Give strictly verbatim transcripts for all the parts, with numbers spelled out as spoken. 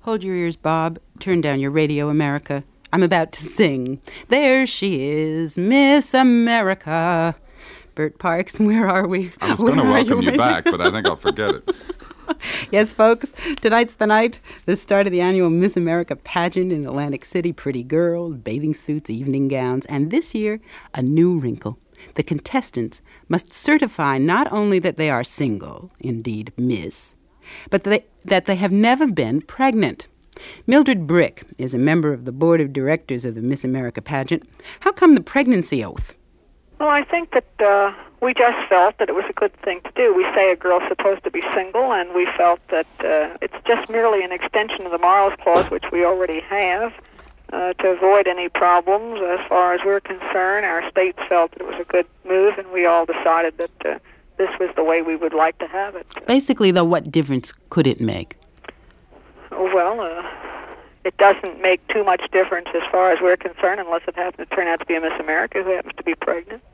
Hold your ears, Bob. Turn down your radio, America. I'm about to sing. There she is, Miss America. Bert Parks, where are we? I was going to welcome you, you back, but I think I'll forget it. Yes, folks, tonight's the night, the start of the annual Miss America pageant in Atlantic City. Pretty girls, bathing suits, evening gowns, and this year, a new wrinkle. The contestants must certify not only that they are single, indeed Miss, but that they, that they have never been pregnant. Mildred Brick is a member of the board of directors of the Miss America pageant. How come the pregnancy oath? Well, I think that uh, we just felt that it was a good thing to do. We say a girl's supposed to be single, and we felt that uh, it's just merely an extension of the morals clause, which we already have, uh, to avoid any problems. As far as we're concerned, our states felt that it was a good move, and we all decided that uh, this was the way we would like to have it. Basically, though, what difference could it make? Well, uh, it doesn't make too much difference as far as we're concerned, unless it happens to turn out to be a Miss America who happens to be pregnant,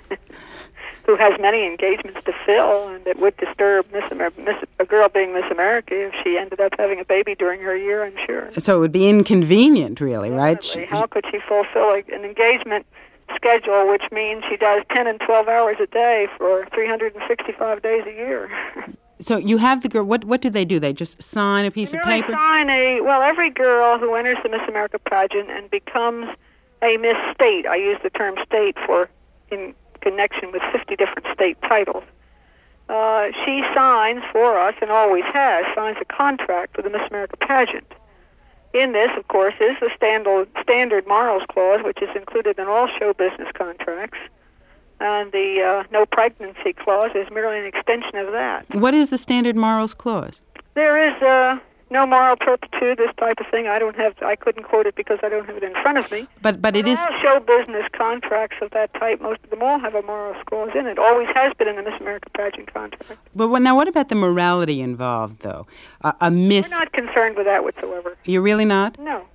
who has many engagements to fill, and it would disturb Miss Amer- Miss, a girl being Miss America if she ended up having a baby during her year, I'm sure. So it would be inconvenient, really, right? She, How could she fulfill a, an engagement schedule, which means she does ten and twelve hours a day for three hundred sixty-five days a year? So you have the girl, what what do they do? They just sign a piece they of really paper? sign a, well, every girl who enters the Miss America pageant and becomes a Miss State, I use the term state for in connection with fifty different state titles, uh, she signs for us, and always has, signs a contract with the Miss America pageant. In this, of course, is the standard, standard morals clause, which is included in all show business contracts. And the uh, no pregnancy clause is merely an extension of that. What is the standard morals clause? There is uh, no moral turpitude, this type of thing. I don't have, I couldn't quote it because I don't have it in front of me. But but it all is show business contracts of that type. Most of them all have a morals clause in it. Always has been in the Miss America pageant contract. But what, now, what about the morality involved, though? Uh, a Miss. We're not concerned with that whatsoever. You're really not? No.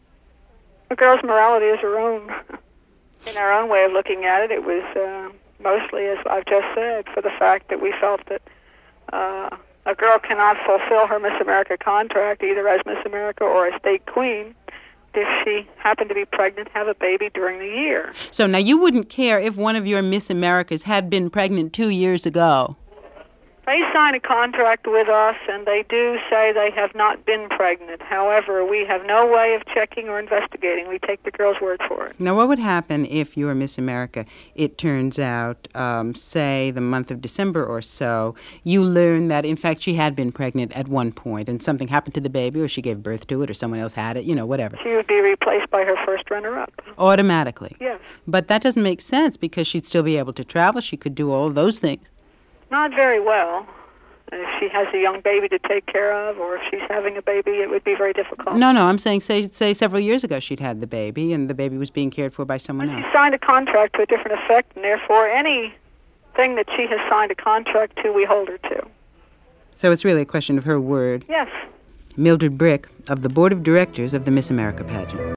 A girl's morality is her own. In our own way of looking at it, it was uh, mostly, as I've just said, for the fact that we felt that uh, a girl cannot fulfill her Miss America contract either as Miss America or a state queen if she happened to be pregnant, have a baby during the year. So now you wouldn't care if one of your Miss Americas had been pregnant two years ago? They sign a contract with us, and they do say they have not been pregnant. However, we have no way of checking or investigating. We take the girl's word for it. Now, what would happen if you were Miss America, it turns out, um, say, the month of December or so, you learn that, in fact, she had been pregnant at one point, and something happened to the baby, or she gave birth to it, or someone else had it, you know, whatever. She would be replaced by her first runner-up. Automatically? Yes. But that doesn't make sense, because she'd still be able to travel. She could do all those things. Not very well. If she has a young baby to take care of, or if she's having a baby, it would be very difficult. No, no, I'm saying, say, say several years ago she'd had the baby, and the baby was being cared for by someone Well, else. She signed a contract to a different effect, and therefore anything that she has signed a contract to, we hold her to. So it's really a question of her word. Yes. Mildred Brick, of the Board of Directors of the Miss America pageant.